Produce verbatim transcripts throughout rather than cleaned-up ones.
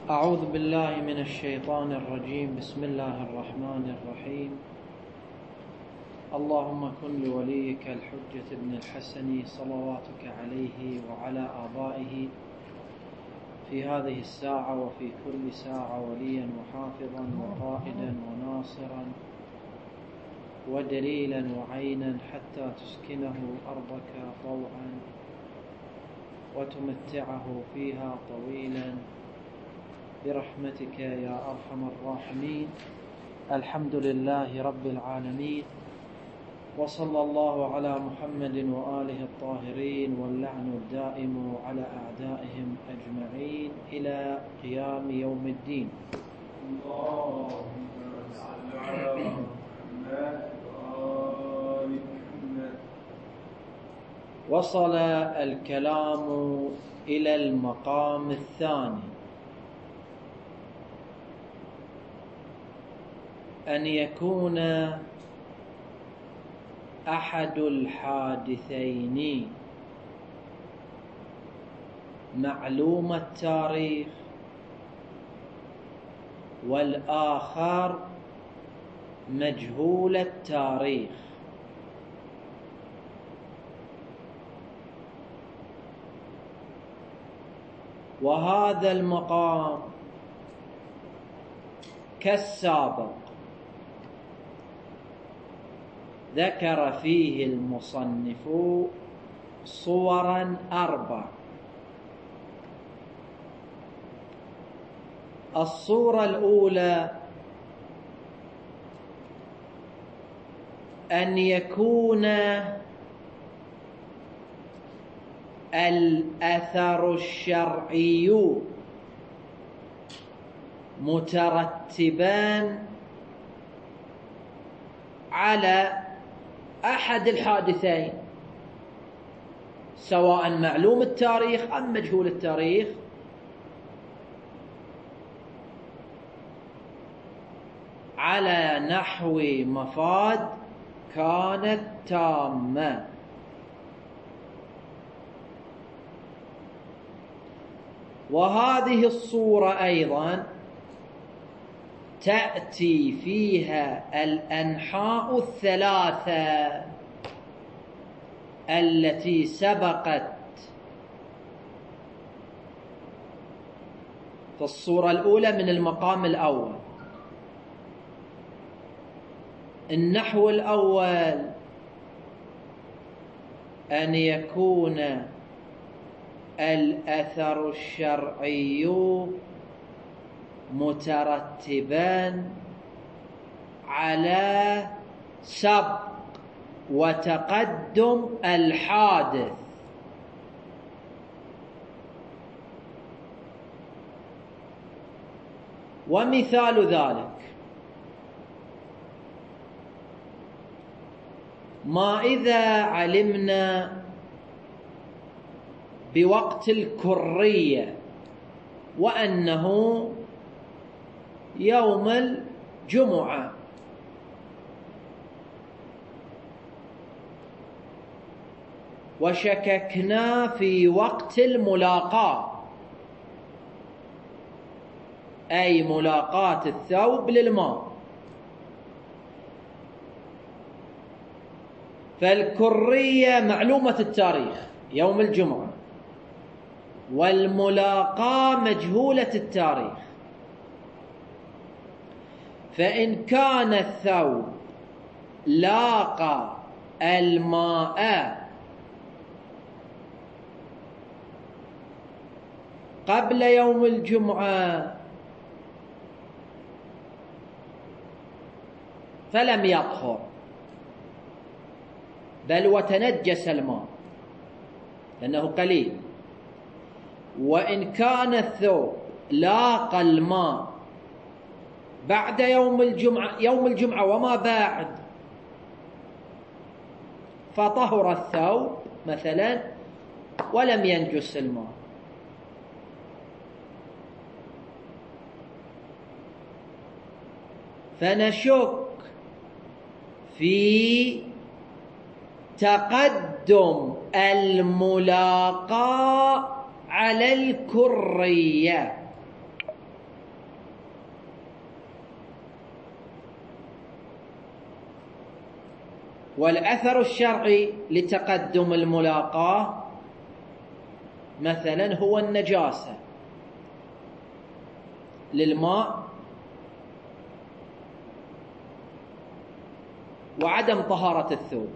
أعوذ بالله من الشيطان الرجيم. بسم الله الرحمن الرحيم. اللهم كن لوليك الحجة ابن الحسن صلواتك عليه وعلى آبائه في هذه الساعة وفي كل ساعة وليا وحافظا وقائدا وناصرا ودليلا وعينا حتى تسكنه أرضك طوعا وتمتعه فيها طويلا برحمتك يا أرحم الراحمين. الحمد لله رب العالمين، وصلى الله على محمد وآله الطاهرين، واللعن الدائم على أعدائهم أجمعين إلى قيام يوم الدين. وصل الكلام إلى المقام الثاني، أن يكون أحد الحادثين معلوم التاريخ والآخر مجهول التاريخ. وهذا المقام كالسابق ذكر فيه المصنف صورا أربع. الصورة الأولى أن يكون الأثر الشرعي مترتبان على أحد الحادثين، سواء معلوم التاريخ أم مجهول التاريخ، على نحو مفاد كانت تامة. وهذه الصورة أيضا تأتي فيها الأنحاء الثلاثة التي سبقت في الصورة الأولى من المقام الأول. النحو الأول أن يكون الأثر الشرعي مترتبان على سبق وتقدم الحادث. ومثال ذلك ما إذا علمنا بوقت الكرية وأنه يوم الجمعة، وشككنا في وقت الملاقاة، أي ملاقاة الثوب للماء، فالكرية معلومة التاريخ يوم الجمعة، والملاقاة مجهولة التاريخ. فإن كان الثوب لاقى الماء قبل يوم الجمعة فلم يطهر، بل وتنجس الماء لأنه قليل. وإن كان الثوب لاقى الماء بعد يوم الجمعة يوم الجمعة وما بعد فطهر الثوب مثلا ولم ينجس الماء. فنشك في تقدم الملاقاة على الكرية، والأثر الشرعي لتقدم الملاقاة مثلا هو النجاسة للماء وعدم طهارة الثوب.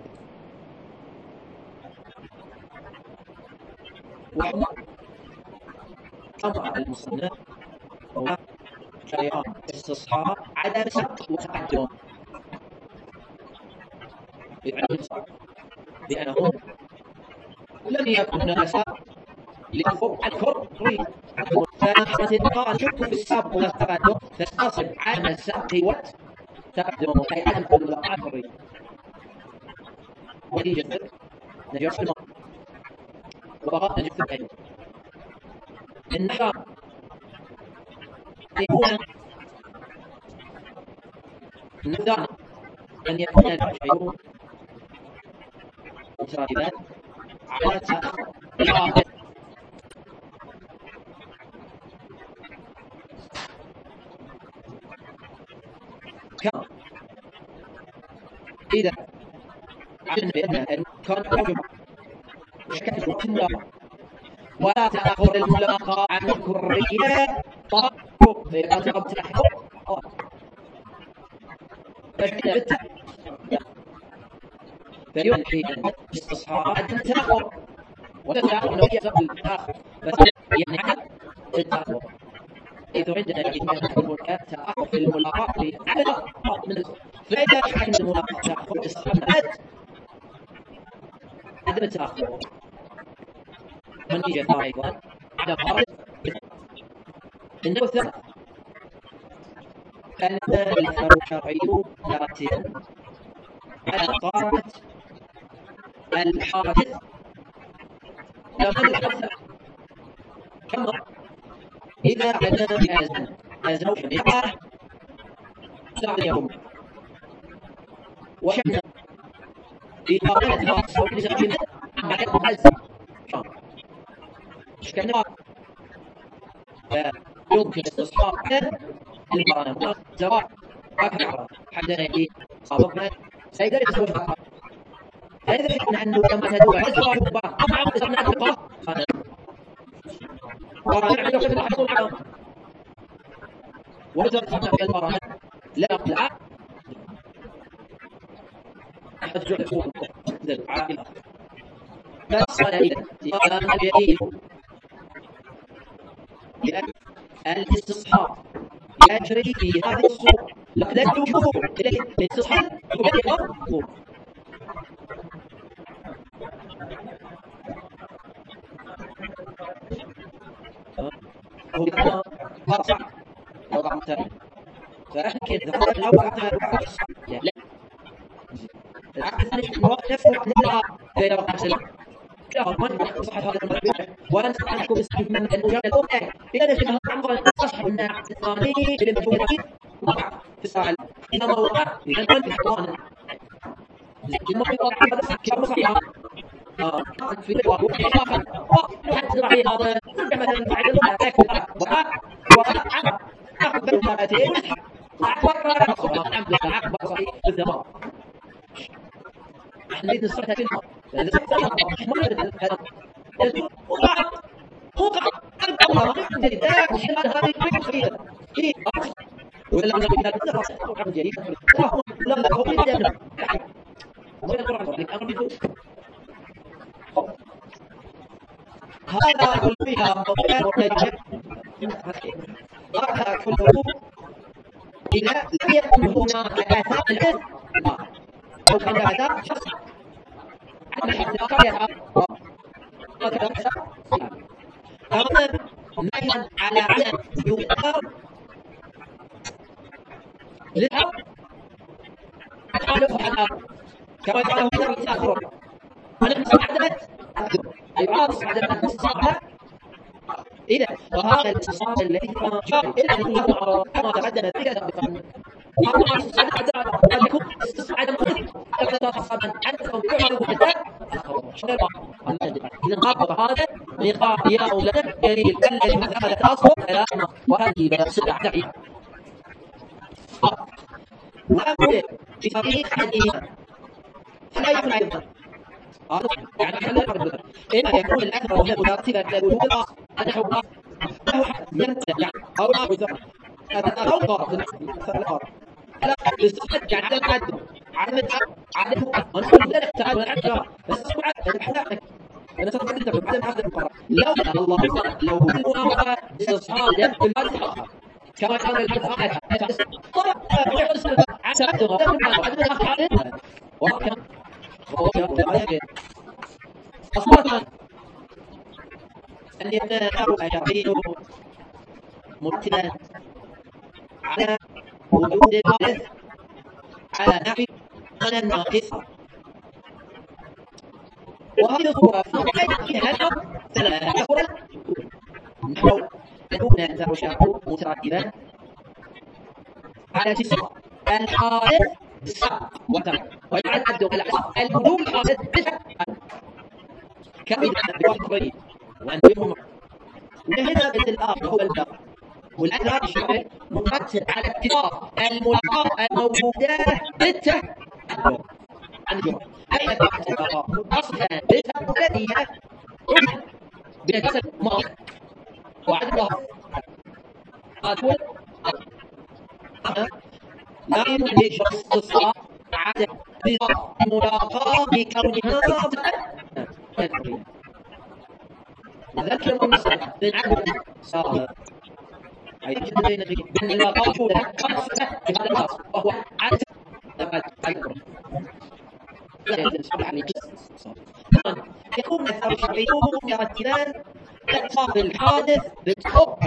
وكما المصنف شيئان استصحاب عدم سبق وتقدم، بأنهم لم يكن ناسا للفوق الكفر فنحن نشك في السبق والتقدم، فتصل عدم السبق والتقدم أي عدم الملاقاة الحرية نتيجة نجاسة الماء وبقاء نجاسة العين. النجاسة يكون نذرا أن يكون الشيء مترتبا على الإرادة كما إذا علم بأن كان رجل شكل الملاقاة ولا تأخر الملاقاة عن الكرية طاقة فإذا تغبت الحق فإذا فينحي استصحاب عدم التأخر ولا تأخر أنه يزق التأخر بس يعني عدم التأخر. إذا عندنا تأخر في الملاقاة على من فإذا حكم الملاقاة تأخر استصحاب عدم التأخر من نتيجة أيضا عدم طهارة النوع الثالث أن الأثر الشرعي يرتب على طهارة الحادث لما الحدث كما إذا علم بأزم الزوج نكاح بعد يوم وشكنا في قابلة الزوج لزوجنا بعد الأزم شكنا يمكن استصحاب المرأة زواج أكثر حتى يأتي صابقنا سيدنا يتزوج أكثر. فإذا حكنا أنه لما تدوع الزواج أكبر طبعا قصرنا أكبر خانا ورجع عنده كيف الحصول العام وإذا تفضل في المرأة لا أقلع أحد جعل يكون ذل عائلة فأصل إذا تقام اليدين لأن الاستصحاب يجري في هذه الصورة لقد تشوفوا الاستصحاب يجري هو كان مرصع وضع متابع فإحنا كده ذكرت الأول عقد لا العقد الثاني الوقت نفسه نقرأ في رقم سلام كلها من صحة هذا المربع ولا نستطيع أن نحكم بسبب من المجال الأولى إذا نجد عن طريق الصحة الناعم الثاني اللي مفهوم الأكيد وقع في الساعة إذا ما وقع إذا كان في حضانة المربع وقع هذا كم صحيحة في الوقت وقع حتى رعي هذا مثلا بعد الوقت وقع وقع أخذ بالمرأتين وقع الحمد لله عقب صحيح بالذباب نريد نصرتها في النار لأن هذا وقع وقع أربعة جديد ذاك الحمد هذه كل خريطة إيه ولا أنا بكتاب الدراسة وقع جديد لما هو يبدأ وين القرآن ذلك أمر بدون هذا كلها مطلع وكذب هذا كله إذا لم يكن هناك آثار الإثم أو كان آثار شخص عن الاحتراق يذهب وكذا أما نهيا على عدم يؤثر للأرض أتعرف على كما قاله في الآخر أنا مساعدت يعارض عدم الاستصحاب إذا وهذا الاستصحاب الذي كان شرعي إلا أن يكون كما تقدم في كتاب الفهم وهذا الاستصحاب حتى أن يكون استصحاب مختلف كما تصحابا عنكم بكل مختلف إذا نقاط هذا نقاط يا أولادا يريد الذي مثلا تأصل كلامه وهذه بسرعة تعيد وأقول في صحيح الإيمان لا يكون أيضا يعني خلينا نقول إما يكون الأثر وهي مترتبة لوجود الآخر نحو له حد ينتهي يعني أو لا يزال أو ضار لا الاستفادة يعني عدم تعدد عدم عدم ونقول لا تعدد ونعدد بس الحقيقة أنا صرت أنت في عدم عدد المقرر لو الله لو الموافقة استصحاب يد الفتح كما كان الفتح طبعا عسى وكان أصبحت أن يتناول أشعريه مرتبا على وجود الوارث على نحو أنا الناقصة وهذه صورة فيها ثلاثة صورة نحو يكون زوجه مترتبا على جسم الحادث بالسبب وتم ويعد العصر الوجود الحادث بالسبب كم بوحدين وأنهم وهنا مثل الآخر هو الباب والأثر الشرعي مرتب على اتفاق الملاقاة الموجودة بالتالي عنده أي اتفاق أصلا بالتالي بنفس الماضي وعد الله أقول لا يمكن شخص الصلاة عدم الملاقاة بكونها تأثير ذكر المسألة من عدد صار أي بين بين الملاقاة شوفها خمسة في هذا النص وهو عدد عدد لا يجوز يعني يكون الأثر الشرعي مرتبان اتصاف الحادث بالحب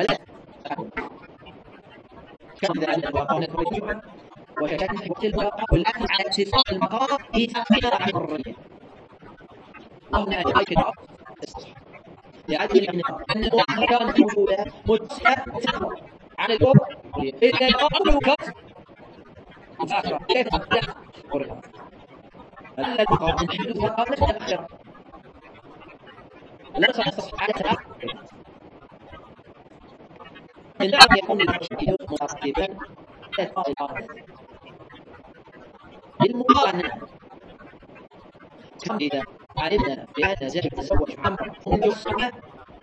كما أن الواقع نتوجه وشكلنا في وقت الواقع والأكل على اتصاف المقام في تأثير الحرية وهنا أي كتاب لأجل أن الواقع كانت موجودة متسابقة على الكفر إذا الأمر كفر كيف تفتح قرآن هل المقام من حدود المقام نتأخر لا تصح على تأخر من بعد يكون الشيء مترتبا بالمقارنة كم إذا علمنا بأن زوج يتزوج عمرو منذ الصلاة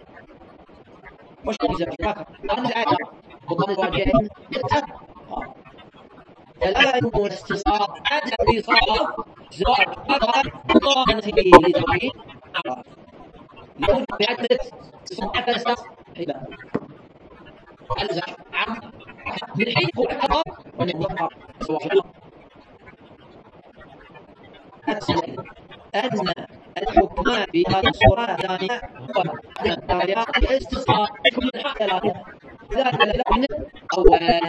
وشكل زوج آخر أن الآية وضم الواجهين الآن هو استصحاب عدم إصابة زواج آخر مقارنة لزوجين آخر يكون بعدة صنعة الأساس حبا الزوج عم من حيث هو الحضر ومن الوقار زواج أن الحكم في هذه الصورة الثانية هو طريقة الاستصحاب كل حق ثلاثة ذلك لأن أولا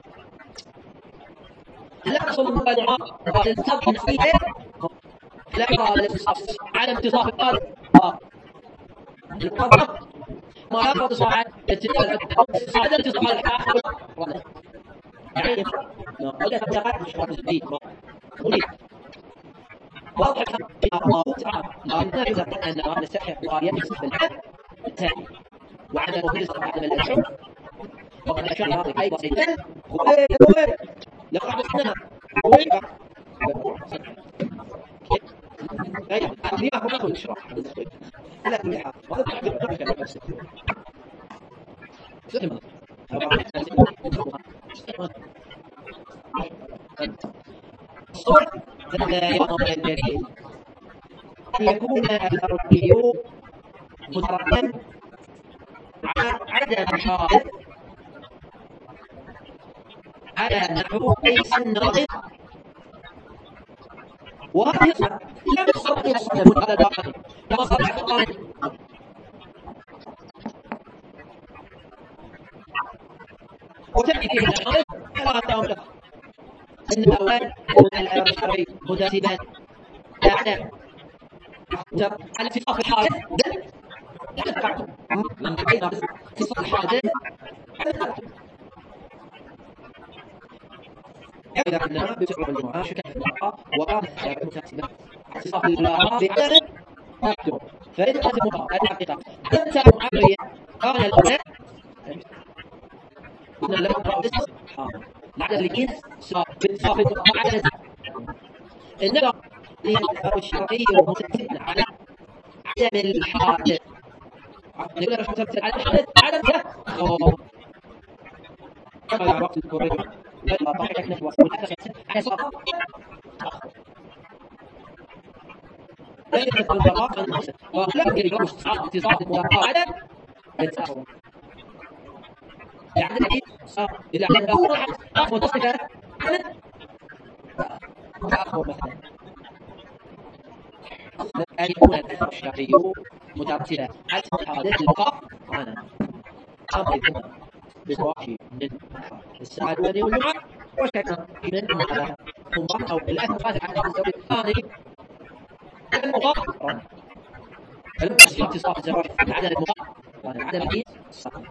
لا يصل المبادرة والانتصاب النسبية لا يقال الاستصحاب على امتصاص القادم القادم ما لا يقضي صاحب الاستصحاب الاستصحاب الحاكم يعني وجدت تقاعد مشروع الجديد واضح الله تعالى لأننا إذا أن هذا السحر قال يمسك بالحد التالي وعدم وجود عدم الأشعر وقد أشار هذا أيضا سيدنا وغير وغير لقد أصنها وغير غير أبنية وقت الإشراح على كل حال وهذا تحديد قبل كلام نفسه ستم الصور لا يضم الدليل أن يكون التركي مترتبا على عدم حادث على نحو ليس الناقص وهذا يصبح لا يصبح يصبح على الواقع كما صرح القرآن وتأتي فيه الحادث فلا تأمر أن الأول يكون الأمر الشرعي مترتبا على على اتفاق الحادث بل على التعدد لما بين اتفاق الحادث على التعدد إذا كنا بتعرف الجمعة شكل المرأة وكانت الشركة مترتبة على اتفاق الآخر بعدم تعدد فإذا كانت المرأة الحقيقة أنت معرية كان الأولى كنا لم نقرأ الاستصحاب العدد الجنس باتفاق المرأة على إنما الأثر الشرعي المتكلم على عدم الحادث. نقول لك متكلم على الحادث عدم تأخر. كما على وقت الكوري لما طاحت نحو على صفحة تأخر. ليس البراءة النفس ولا يجوز اتصال المراقبة عدم التأخر. يعني الحديث صار إلى أن يكون أحد متصفة تأخر مثلا أن يكون الأثر الشرعي مترتبا على حادث الوقاء أنا أمر بزواج من السعادة والجمعة وشكا من هذا المضاف أو الأثر هذا على الزوج الثاني المضاف فلم يصل اتصال الزواج بعدد المضاف وعدد الحديث الصحيح.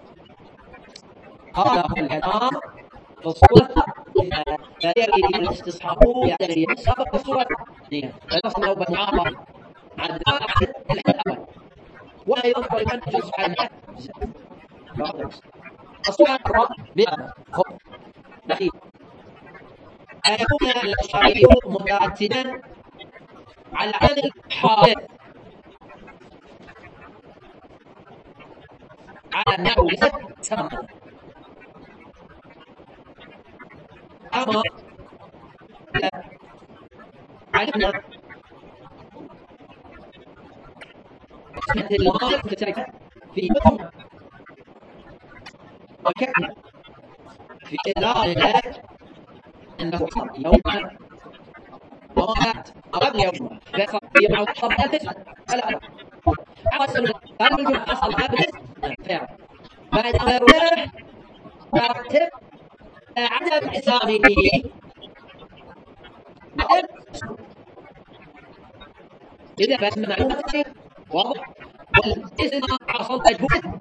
قال الكلام في الصورة فيري الاستصحاب يعتري السبب في الصورة الثانية فنصل نوبة معارضة عن الأول ولا يذكر المنهج الصحيح الصورة الرابعة دليل أن يكون الشرعي مترتبا على عدد الحادث على النحو تماما. أما علمنا مثل المناطق المشتركة في مدن وكان في إدارة أنه يوما ومات قبل يوم فصل يوم قبل الفجر فلا حصل قبل الجمعة حصل قبل الفجر بعد ذلك ترتب عدم حسابه إذا بس معلومة واضح والإذن حصل مجهود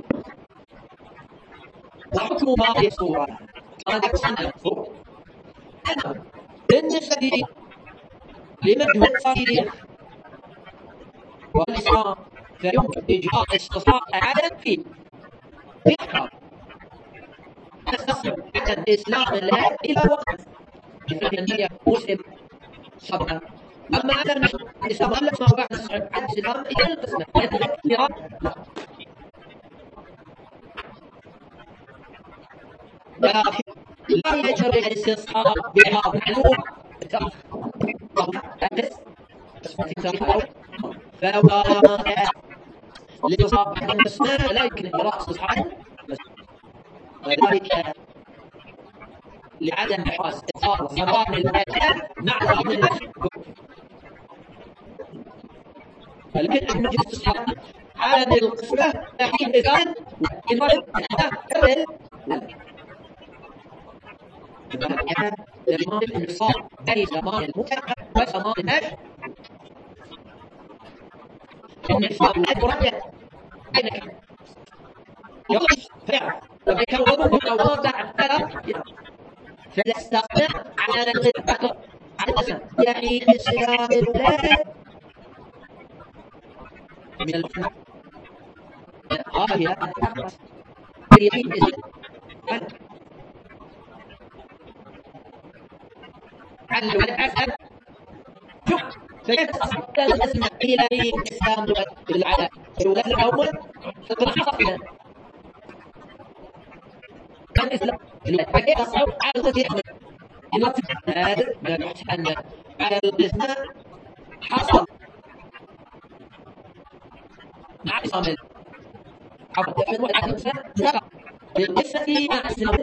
وحكم ما في الصورة هذا سنة فوق أنا بالنسبة لمجموع صغير والإسلام فيمكن إجراء استصحاب عدد فيه بإحكام تستصحب عدد إسلام الله إلى وقت النية مسلم صدقة. أما عدد الإسلام لا ما بعد تستصحب عدد الإسلام إلى القسمة لا لكن لا يجري الاستصحاب بها معلوم فهو لإصابة الأسماء لا يمكن إجراء استصحاب وذلك لعدم إحراز إطار زمان الأجل مع بعض الأشياء. فلكن أن نجد استصحاب عدد القسمة حين إذن وإن قبل كان زمان الانفصال أي زمان المتعة وزمان النشر الانفصال لا يرجع أين كان يقف فعلا وكان وضعه أو وضع الثلاث فالاستغناء على الغير على الأسف يعني إسلام الله من الفنة هذه الأخرى يريد إسلام عن العسل شوف فيتصل كان اسمه إلى الإسلام بالعدد شو لازم أول فكرة حصلنا كان الإسلام فكيف تصعب على الغير ينطق هذا ما يحسن على الإسلام حصل مع الإسلام حصل من واحد عشر سنة سبق بالقصة مع الإسلام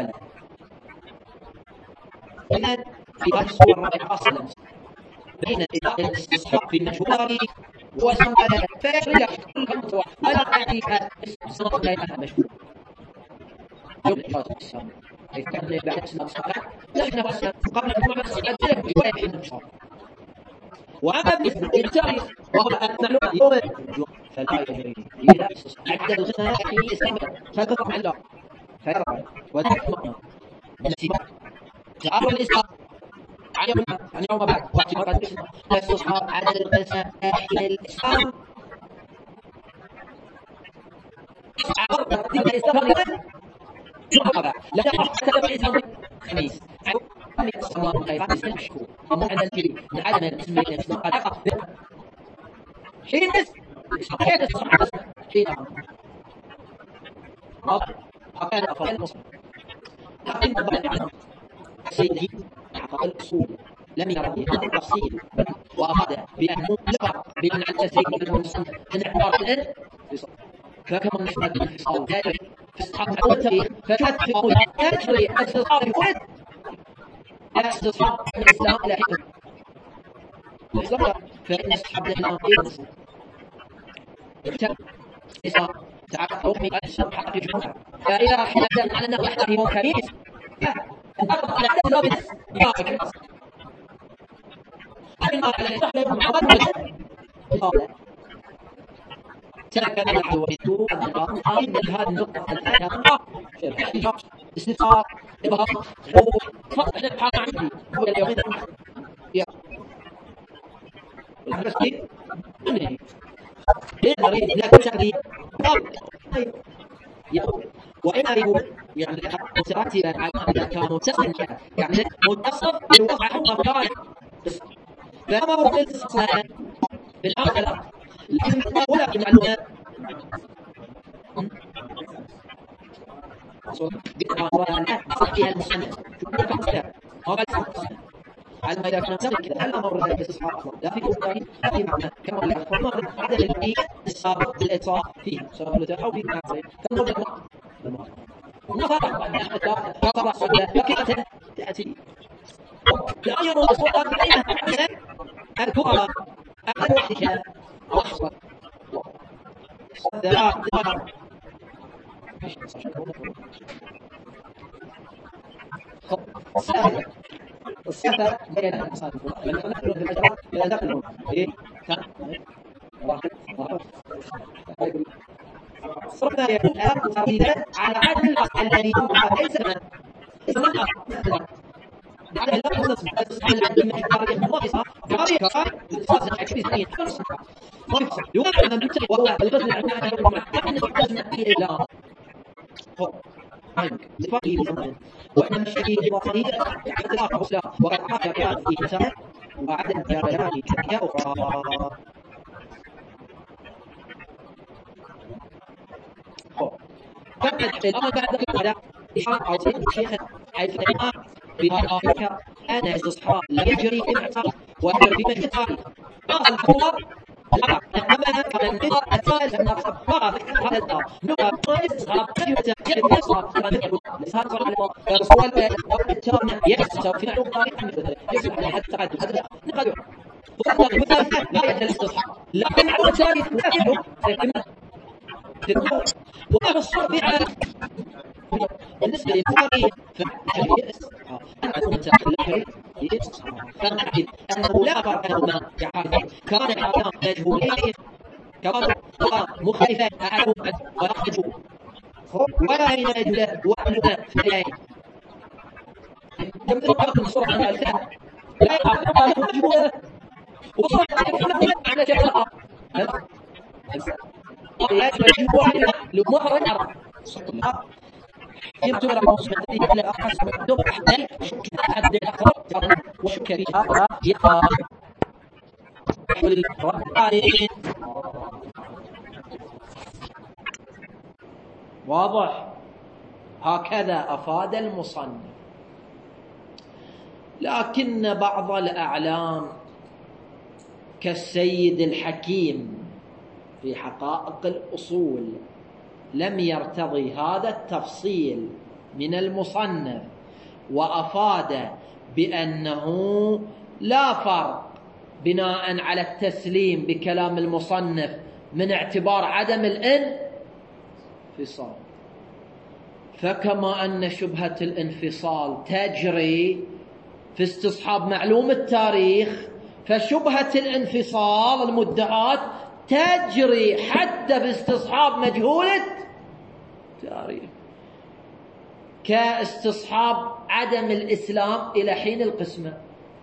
إذن في هذه الصورة الرابعة أصلا بين الاستصحاب في المشهور وسمى فاشل كل متوحد ولا تعطيها الصنف غيرها مشهور يوم الإجازة الإسلام إذا كان بعد الإسلام صحيح نحن بس قبل المعمل الصحيح رواية في المشهور وأما بالنسبة للتاريخ وهو المعلومة يوم الجمعة فلا يجري إذا عدد الغناء في الإسلام فكفر عن الله فيرفع وذلك معنى الاتباع تعالوا الإسلام عن يوم عن يوم بعد واعتبار الاسلام استصحاب عدد القسم في الاسلام عبر ترتيب الاسلام لا حتى الاسلام خميس من الصلاة والخيرات يستمشكوا أمور عند الجري من عدم الاسم بين الإسلام قد حين الناس حين الصحابة حين هكذا أفضل المصر لكن بعض العلماء سيدي أعطى الأصول لم يرى هذا التفصيل وأفاد بأنه ذكر بأن عند سيدي المصنف من اعتبار الآن فكما نحن الانفصال ذلك في الصحابة والتاريخ فكانت في قول تجري استصحاب الولد استصحاب الإسلام إلى حين الإسلام فإن استصحاب الإسلام إلى نصر يحتمل إسلام تعالى توقي الإسلام حق يجمعها فإذا حدثنا عن أنه يحتمل ممكنين فانتقض على عدد الرابط يراقب الأصل أما على الإسلام محمد ترك الأحد ويدور أن القائم من هذه النقطة الآن استفسار إبهام فقط أن الحال عندي هو اليومين يا المسكين أمني يقدر لا تشكري وإن أريد يعني مترتبا على إذا كان متصلا يعني متصف بالوضع الأفكار فما هو الاتصال بالعقل ولا بالمعلومات فيها المصنف على ما إذا كان سبب كذا هل أمر ذلك استصحاب أصلا لا في كتابه لا في معنى كما قلنا فما عدد الذي السابق بالإتصال فيه سواء لتر أو في معنى فالموضوع ما فرق فقط الصلاة لكن تأتي لا يرى الصلاة بأيها الكبرى أحد وحدك وحصة ذات السابق الصفة بين المصادر لما نحن في الأجراء لا نقلهم إيه كان صرنا الآن تريدا على عدد الأصل الذي يوقع ليس من إسمنا على الأصل الأصل الذي محتاج المنافسة جارية كفاية الفاصل عشرين سنة منافسة يوقع من بيتر وهو الغزل عندنا نحن نحتاج إلى وإحنا مشاكل الوطنية حتى لا حصل وقد حاجة كانت في مسار وعدم جريان شركة أخرى. الأمر بعد ذلك إشارة أو سيد الشيخ حيث الإمام بهذا الفكر أن استصحاب لا يجري في المعتقد ويجري في مجلس التاريخ. بعض الحوار أما كان النظر الثالث من أقصى بعض هذا الدار نقطة قيس استصحاب تجربة تجربة في إصحاب كما يقول لسان صلى الله عليه وسلم التامة يكسر في نعلم طريق يصبح لحد التقدم هذا نقدر وقال مثال لا يجري الاستصحاب لكن على الثالث لا يجري وهذا الصور في بالنسبة للفارغ فالجري الاستصحاب أنا أقول الجري الاستصحاب فنعرف أنه لا فرق بينهما كان الأعلام مجهولين كمان مختلفان أحدهم ولا مجهول ولا بين مجهولات وأحدهما فعلين كم تلقى من صورة من الكلام لا يعرف مجهولات وصورة على جهة لا يجب واحدة لمهر الأرض يمكن أن نوصل إلى أخص من دون أحد أحد الأخرى وشكرها يقع واضح. هكذا أفاد المصنف. لكن بعض الأعلام كالسيد الحكيم في حقائق الأصول لم يرتضي هذا التفصيل من المصنف وأفاد بأنه لا فرق بناء على التسليم بكلام المصنف من اعتبار عدم الانفصال. فكما أن شبهة الانفصال تجري في استصحاب معلوم التاريخ فشبهة الانفصال المدعاة تجري حتى في استصحاب مجهول التاريخ كاستصحاب عدم الإسلام إلى حين القسمة.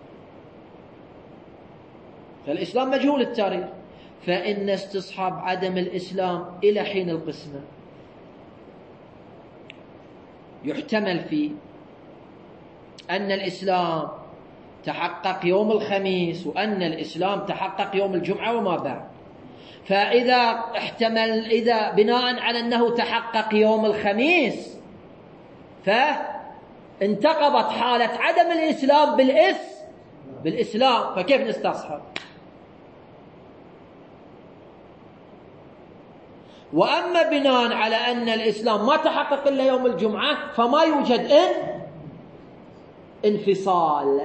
فالإسلام مجهول التاريخ فإن استصحاب عدم الإسلام إلى حين القسمة يحتمل فيه أن الإسلام تحقق يوم الخميس وأن الإسلام تحقق يوم الجمعة وما بعد. فإذا احتمل إذا بناء على أنه تحقق يوم الخميس فانتقضت حالة عدم الإسلام بالإس بالإسلام، فكيف نستصحب؟ وأما بناء على أن الإسلام ما تحقق إلا يوم الجمعة فما يوجد إن انفصال.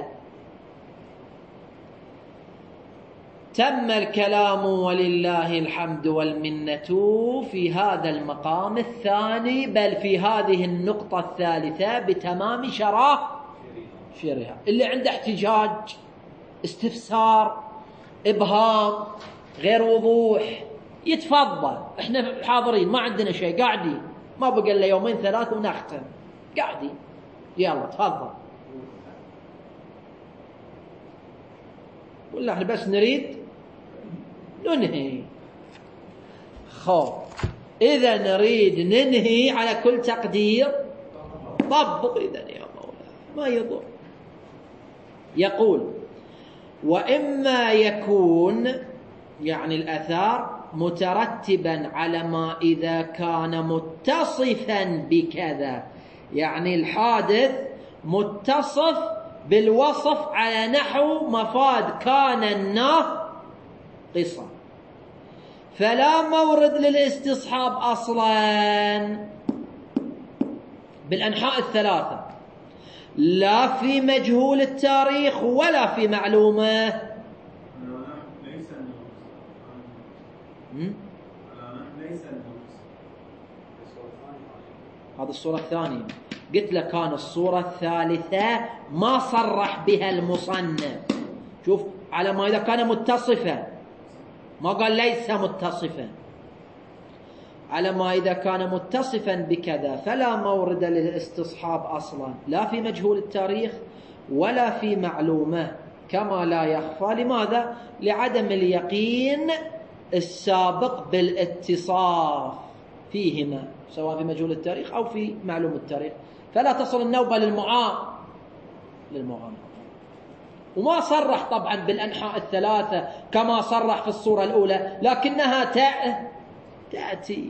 تم الكلام ولله الحمد والمنة في هذا المقام الثاني، بل في هذه النقطة الثالثة بتمام شراه شرها. اللي عنده احتجاج، استفسار، إبهام، غير وضوح، يتفضل. احنا حاضرين، ما عندنا شيء، قاعدين، ما بقى الا يومين ثلاث ونختم، قاعدين، يلا تفضل. ولا احنا بس نريد ننهي. خو اذا نريد ننهي على كل تقدير طبق اذا يا مولانا، ما يضر. يقول: وإما يكون يعني الأثار مترتبا على ما إذا كان متصفا بكذا، يعني الحادث متصف بالوصف على نحو مفاد كان الناقصا، فلا مورد للاستصحاب أصلا بالأنحاء الثلاثة، لا في مجهول التاريخ ولا في معلومة. هذه الصورة الثانية. قلت لك كان الصورة الثالثة ما صرح بها المصنف. شوف، على ما إذا كان متصفا، ما قال ليس متصفا، على ما إذا كان متصفا بكذا فلا مورد للاستصحاب أصلا، لا في مجهول التاريخ ولا في معلومة، كما لا يخفى. لماذا؟ لعدم اليقين السابق بالاتصاف فيهما، سواء في مجهول التاريخ أو في معلوم التاريخ، فلا تصل النوبة للمعام للمعام. وما صرح طبعا بالأنحاء الثلاثة كما صرح في الصورة الأولى، لكنها تأتي.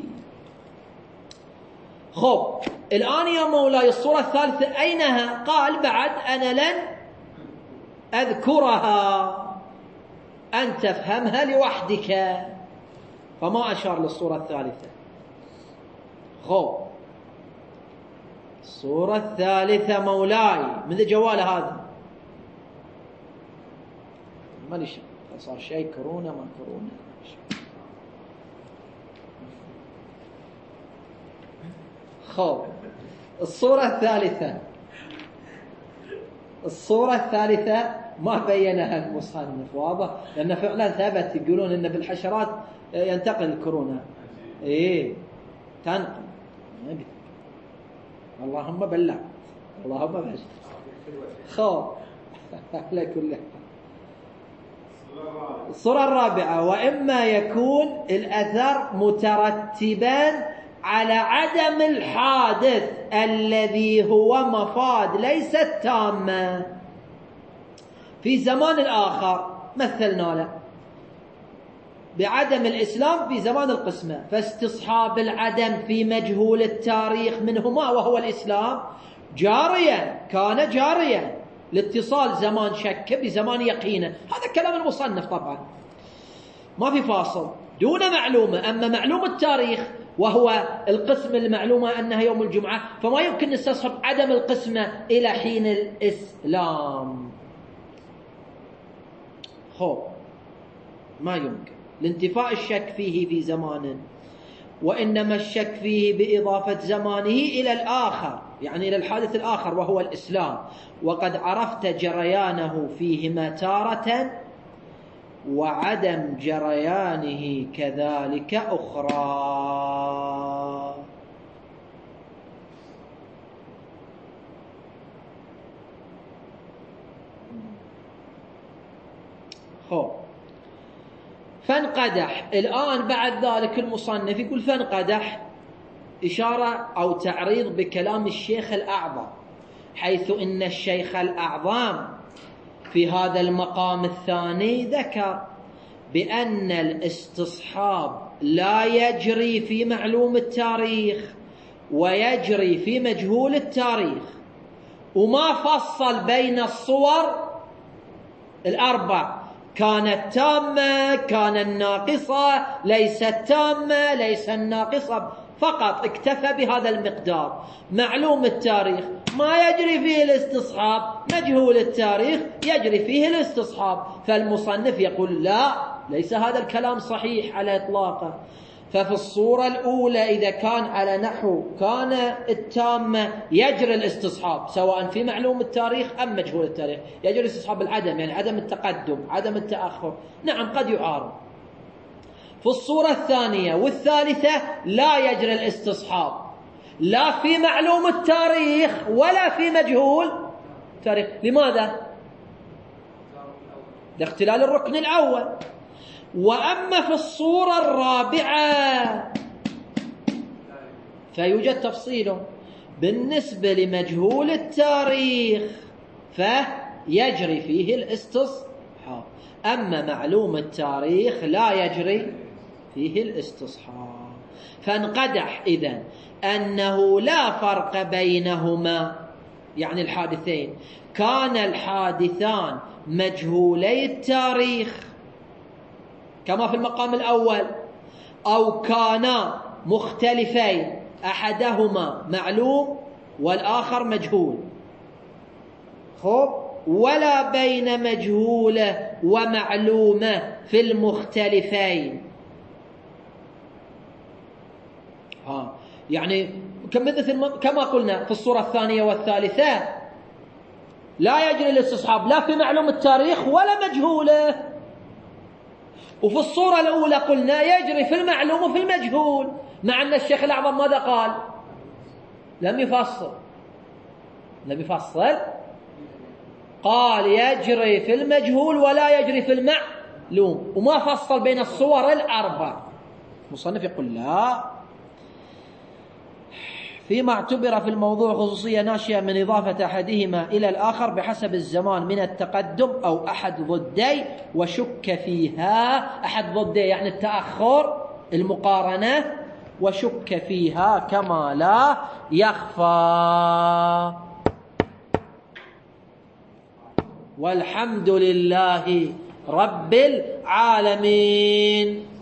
خب الآن يا مولاي الصورة الثالثة أينها؟ قال: بعد أنا لن أذكرها، أن تفهمها لوحدك، فما أشار للصورة الثالثة. خب الصورة الثالثة مولاي من جوال هذا ما ليش صار شيء كورونا ما كورونا. خب الصورة الثالثة الصورة الثالثة ما بينها المصنف، واضح؟ لأن فعلا ثبت، يقولون إن بالحشرات ينتقل الكورونا. إيه تنقل، اللهم بلغ، اللهم بلغ. خب على كل الصورة الرابعة: وإما يكون الأثر مترتبا على عدم الحادث الذي هو مفاد ليست تامة في زمان الآخر، مثلنا له بعدم الإسلام في زمان القسمة، فاستصحاب العدم في مجهول التاريخ منهما وهو الإسلام جاريا، كان جاريا لاتصال زمان شك بزمان يقينه. هذا كلام المصنف طبعا، ما في فاصل، دون معلومة. أما معلوم التاريخ وهو القسم المعلومة أنها يوم الجمعة، فما يمكن نستصحب عدم القسمة إلى حين الإسلام. خب ما يمكن لانتفاء الشك فيه في زمان، وإنما الشك فيه بإضافة زمانه إلى الآخر، يعني إلى الحادث الآخر وهو الإسلام، وقد عرفت جريانه فيهما تارة وعدم جريانه كذلك أخرى. خب فانقدح. الآن بعد ذلك المصنف يقول فانقدح، إشارة أو تعريض بكلام الشيخ الأعظم حيث إن الشيخ الأعظم في هذا المقام الثاني ذكر بأن الاستصحاب لا يجري في معلوم التاريخ ويجري في مجهول التاريخ، وما فصل بين الصور الأربع، كانت تامة، كانت ناقصة، ليست تامة، ليس الناقصة، فقط اكتفى بهذا المقدار. معلوم التاريخ ما يجري فيه الاستصحاب، مجهول التاريخ يجري فيه الاستصحاب. فالمصنف يقول لا، ليس هذا الكلام صحيح على إطلاقه. ففي الصورة الأولى إذا كان على نحو كان التامة يجري الاستصحاب سواء في معلوم التاريخ أم مجهول التاريخ، يجري الاستصحاب العدم، يعني عدم التقدم، عدم التأخر، نعم قد يعارض. في الصورة الثانية والثالثة لا يجري الاستصحاب لا في معلوم التاريخ ولا في مجهول التاريخ. لماذا؟ لاختلال الركن الأول. وأما في الصورة الرابعة فيوجد تفصيل بالنسبة لمجهول التاريخ فيجري فيه الاستصحاب، أما معلوم التاريخ لا يجري فيه الاستصحاب. فانقدح إذن أنه لا فرق بينهما، يعني الحادثين كان الحادثان مجهولي التاريخ كما في المقام الأول، أو كانا مختلفين أحدهما معلوم والآخر مجهول، خب ولا بين مجهولة ومعلومة في المختلفين. ها يعني كما قلنا في الصورة الثانية والثالثة لا يجري الاستصحاب لا في معلوم التاريخ ولا مجهوله، وفي الصورة الأولى قلنا يجري في المعلوم وفي المجهول، مع أن الشيخ الأعظم ماذا قال؟ لم يفصل لم يفصل قال يجري في المجهول ولا يجري في المعلوم، وما فصل بين الصور الأربع. المصنف يقول لا، فيما اعتبر في الموضوع خصوصية ناشئة من إضافة أحدهما إلى الآخر بحسب الزمان من التقدم أو أحد ضدي وشك فيها. أحد ضدي يعني التأخر، المقارنة، وشك فيها كما لا يخفى. والحمد لله رب العالمين.